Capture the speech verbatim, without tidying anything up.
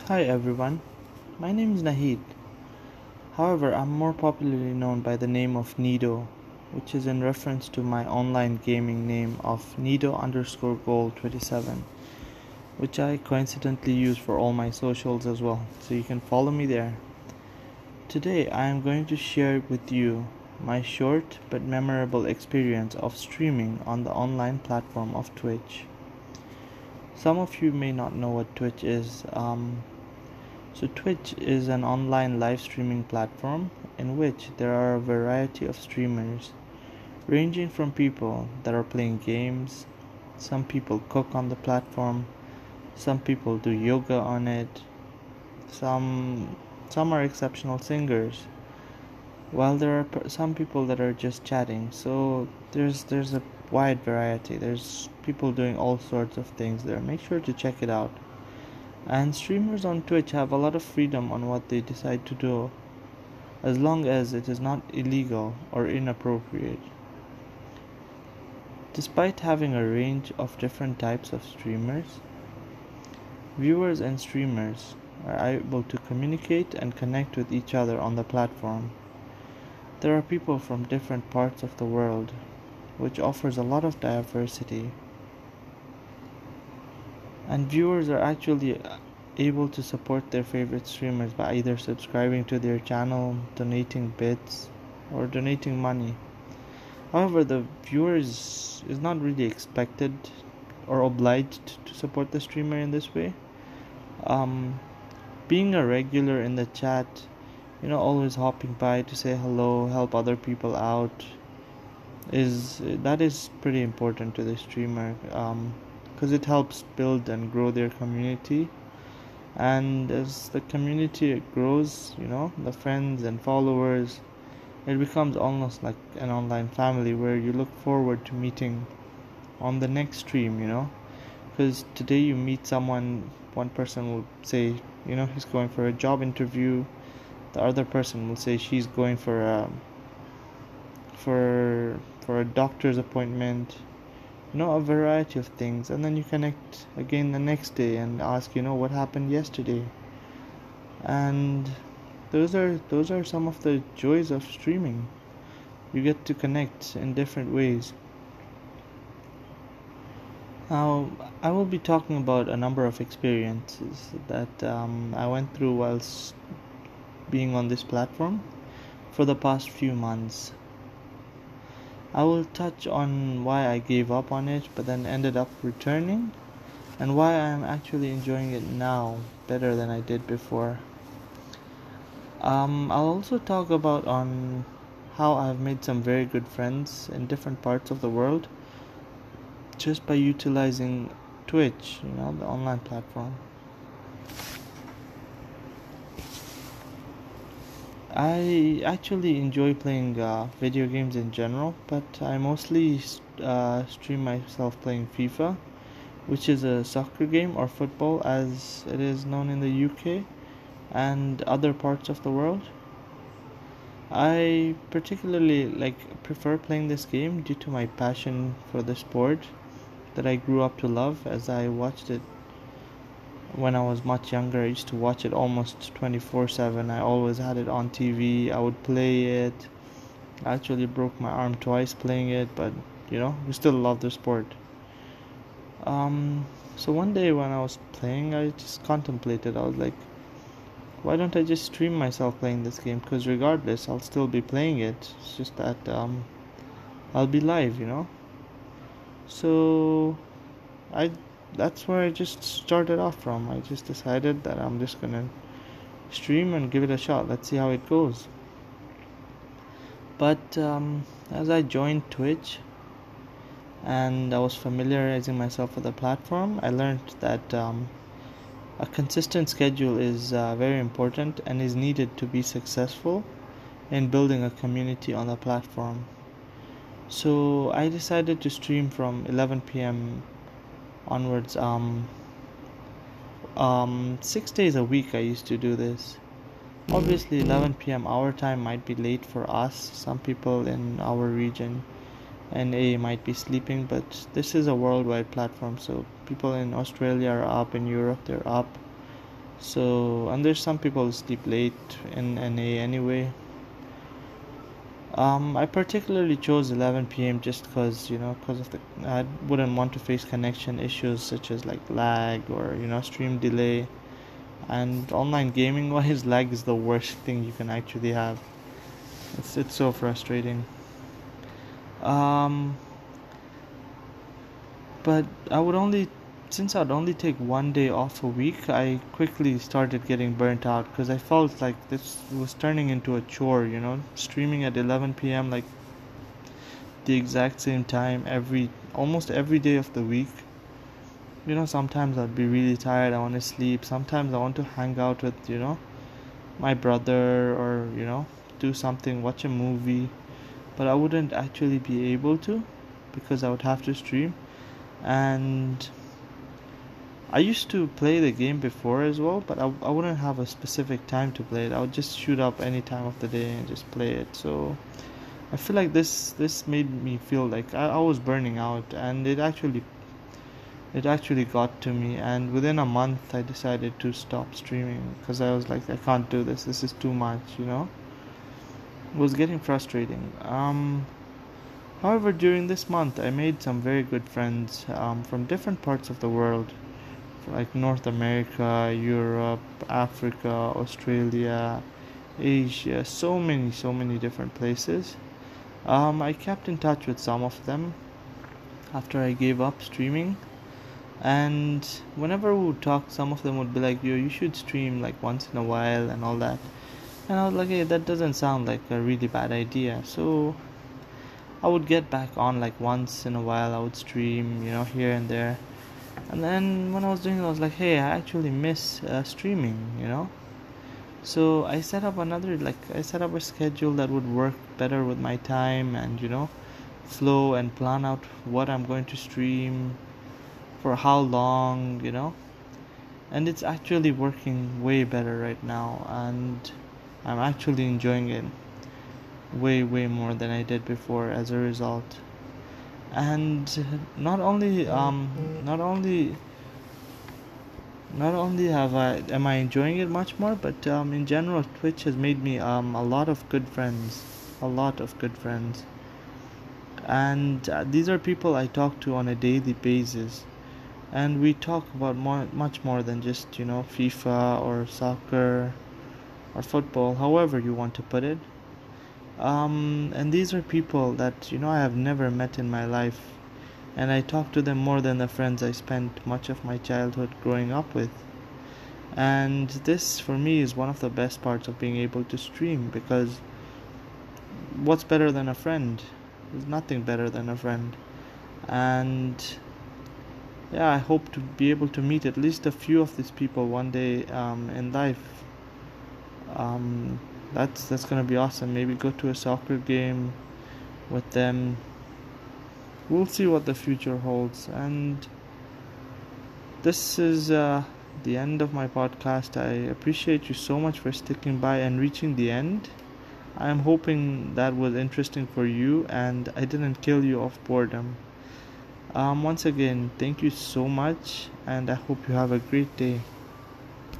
Hi everyone, my name is Nahid. However, I'm more popularly known by the name of Nido, which is in reference to my online gaming name of Nido underscore goal twenty-seven, which I coincidentally use for all my socials as well, so you can follow me there. Today, I am going to share with you my short but memorable experience of streaming on the online platform of Twitch. Some of you may not know what Twitch is. Um, So, Twitch is an online live streaming platform in which there are a variety of streamers, ranging from people that are playing games, some people cook on the platform, some people do yoga on it, some some are exceptional singers, while there are some people that are just chatting. So there's there's a wide variety. There's people doing all sorts of things there. Make sure to check it out. And streamers on Twitch have a lot of freedom on what they decide to do, as long as it is not illegal or inappropriate. Despite having a range of different types of streamers, viewers and streamers are able to communicate and connect with each other on the platform. There are people from different parts of the world, which offers a lot of diversity. And viewers are actually able to support their favorite streamers by either subscribing to their channel, donating bits, or donating money. However, the viewers is not really expected or obliged to support the streamer in this way. Um, being a regular in the chat, you know, always hopping by to say hello, help other people out, is that is pretty important to the streamer. Um, because it helps build and grow their community, and as the community grows, you know, the friends and followers, it becomes almost like an online family where you look forward to meeting on the next stream, you know, because today you meet someone, one person will say, you know, he's going for a job interview, the other person will say she's going for a for for a doctor's appointment, you know, a variety of things. And then you connect again the next day and ask, you know, what happened yesterday. And those are those are some of the joys of streaming. You get to connect in different ways. Now, I will be talking about a number of experiences that um, I went through whilst being on this platform for the past few months. I will touch on why I gave up on it but then ended up returning, and why I am actually enjoying it now better than I did before. Um, I'll also talk about on how I've made some very good friends in different parts of the world just by utilizing Twitch, you know, the online platform. I actually enjoy playing uh, video games in general, but I mostly uh, stream myself playing FIFA, which is a soccer game, or football as it is known in the U K and other parts of the world. I particularly like prefer playing this game due to my passion for the sport that I grew up to love, as I watched it when I was much younger. I used to watch it almost twenty-four seven. I always had it on T V. I would play it. I actually broke my arm twice playing it, but you know, we still love the sport. Um, so one day when I was playing, I just contemplated. I was like, why don't I just stream myself playing this game? Because regardless, I'll still be playing it. It's just that um, I'll be live, you know. So I that's where I just started off from. I just decided that I'm just gonna stream and give it a shot. Let's see how it goes. But um, as I joined Twitch and I was familiarizing myself with the platform, I learned that um, a consistent schedule is uh, very important and is needed to be successful in building a community on the platform. So I decided to stream from eleven p.m. onwards. Um, um, six days a week I used to do this. Obviously, eleven p.m. our time might be late for us. Some people in our region and A might be sleeping, but this is a worldwide platform, so people in Australia are up, in Europe they're up, So, and there's some people who sleep late in N A anyway. Um, I particularly chose eleven p m just because, you know, because of the I wouldn't want to face connection issues such as like lag or, you know, stream delay. And online gaming wise, lag is the worst thing you can actually have. It's it's so frustrating. Um, but I would only since I'd only take one day off a week, I quickly started getting burnt out because I felt like this was turning into a chore, you know, streaming at eleven p m like the exact same time every almost every day of the week. You know, sometimes I'd be really tired, I want to sleep. Sometimes I want to hang out with, you know, my brother or, you know, do something, watch a movie, but I wouldn't actually be able to because I would have to stream. And I used to play the game before as well, but I, I wouldn't have a specific time to play it. I would just shoot up any time of the day and just play it. So I feel like this this made me feel like I, I was burning out, and it actually it actually got to me. And within a month, I decided to stop streaming because I was like, I can't do this. This is too much, you know. It was getting frustrating. Um, however, during this month, I made some very good friends um, from different parts of the world, like North America, Europe, Africa, Australia, Asia, so many, so many different places. Um, I kept in touch with some of them after I gave up streaming, and whenever we would talk, some of them would be like, "Yo, you should stream like once in a while and all that." And I was like, "Hey, that doesn't sound like a really bad idea." So I would get back on like once in a while. I would stream, you know, here and there. And then when I was doing it, I was like, hey, I actually miss uh, streaming, you know. So I set up another, like, I set up a schedule that would work better with my time and, you know, flow and plan out what I'm going to stream for how long, you know. And it's actually working way better right now, and I'm actually enjoying it way, way more than I did before as a result. And not only um not only not only have I am I enjoying it much more, but um in general, Twitch has made me um a lot of good friends, a lot of good friends. And uh, these are people I talk to on a daily basis, and we talk about more much more than just, you know, FIFA or soccer or football, however you want to put it. Um, and these are people that, you know, I have never met in my life, and I talk to them more than the friends I spent much of my childhood growing up with. And this, for me, is one of the best parts of being able to stream, because what's better than a friend? There's nothing better than a friend. And yeah, I hope to be able to meet at least a few of these people one day um, in life. Um, that's that's gonna be awesome. Maybe go to a soccer game with them. We'll see what the future holds. And this is uh, the end of my podcast. I appreciate you so much for sticking by and reaching the end. I am hoping that was interesting for you and I didn't kill you of boredom. Um, once again, thank you so much, and I hope you have a great day.